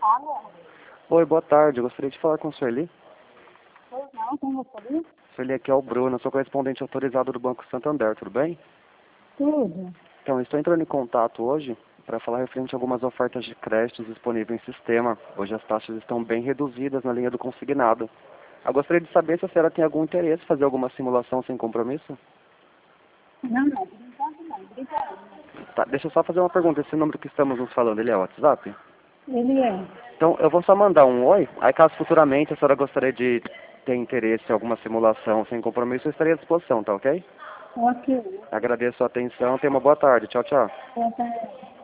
Alô? Oi, boa tarde. Eu gostaria de falar com a Sueli. Pois não, quem gostaria? Sueli, aqui é o Bruno. Eu sou correspondente autorizado do Banco Santander, tudo bem? Tudo. Então, eu estou entrando em contato hoje para falar referente a algumas ofertas de créditos disponíveis em sistema. Hoje as taxas estão bem reduzidas na linha do consignado. Eu gostaria de saber se a senhora tem algum interesse em fazer alguma simulação sem compromisso. Não, por enquanto não. Obrigada. Tá, deixa eu só fazer uma pergunta. Esse número que estamos nos falando, ele é WhatsApp? Ele é. Então, eu vou só mandar um oi. Aí, caso futuramente a senhora gostaria de ter interesse em alguma simulação sem compromisso, eu estaria à disposição, tá ok? Ok. Agradeço a atenção. Tenha uma boa tarde. Tchau, tchau. Boa tarde.